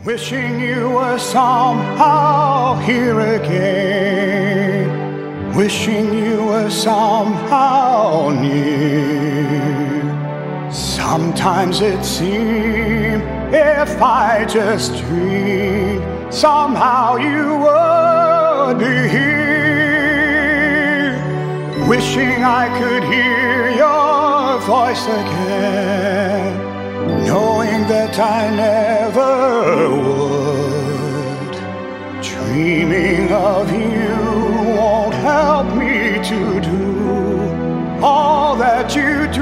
Wishing you were somehow here again, wishing you were somehow near. Sometimes it seemed if I just dreamed, somehow you would be here. Wishing I could hear your voice again, knowing that I never would. Dreaming of you won't help me to do all that you